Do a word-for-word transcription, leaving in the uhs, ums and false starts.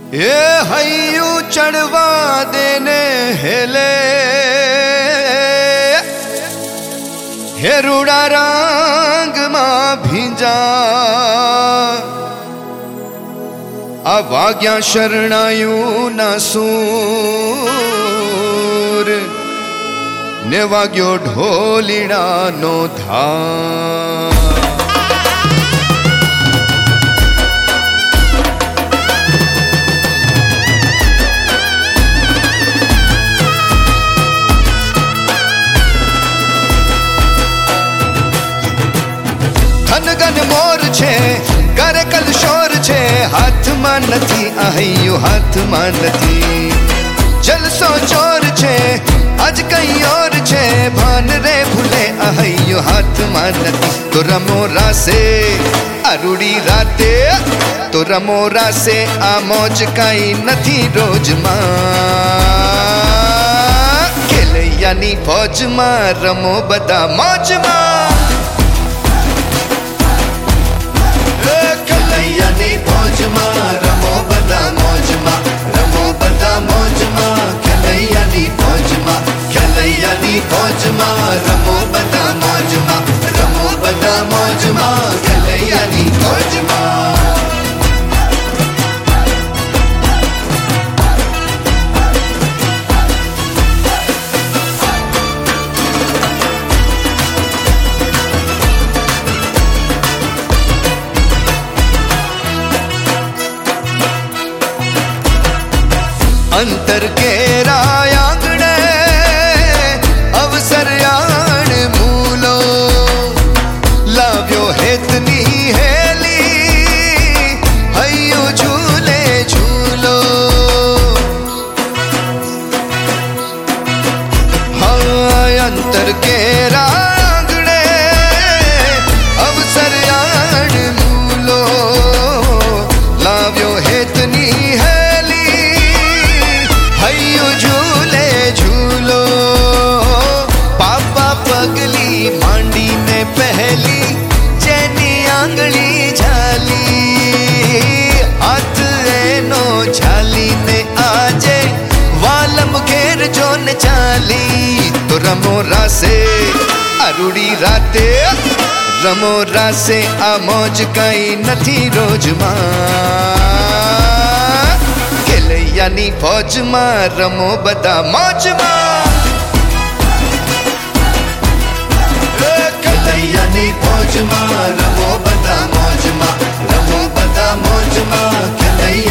એ હૈયું ચડવા દેને હેલે હેરુડા રંગમાં ભીંજા આ વાગ્યા શરણાયું ના સૂર ને વાગ્યો ઢોલીડાનો ધાર ગન મોર છે કરે કલ શોર છે હાથમાં નથી આ હૈયું હાથમાં નથી જલસો ચોર છે આજ કઈ ઓર છે ભાન રે ભૂલે આ હૈયું હાથમાં નથી તો રમો રાસે આ રૂડી રાતે તો રમો રાસે આ મોજ કાઈ નથી રોજમાં ખેલૈયાની ફોજમાં રમો બધા મોજમાં કલૈયાની ફોજમાં રમો બધા મોજમાં રમો બધા મોજમાં કલૈયાની ફોજમાં કલૈયાની ફોજમાં રમો બધા મોજમાં રમો બધા મોજમાં કલૈયાની ફોજમાં अंतर केरा आंगणे अवसर याण मूलो लाव्यो हेतनी हेली हयो झूले झूलो हाँ अंतर केरा आंगणे अवसर याण मूलो लाव्यो हेतनी झूले झूलो पापा पगली मांडी ने पहली चैनी आंगली झाली हाथ एनो झाली ने आजे वालम घेर जोन चाली तो रमो रासे अरुड़ी राते रमो रासे आ मौज कई नथी रोजमा કલૈયાની ફોજમાં રમો બધા મોજમાં કલૈયાની ફોજમાં રમો બધા મોજમાં રમો બધા મોજમાં કલૈયા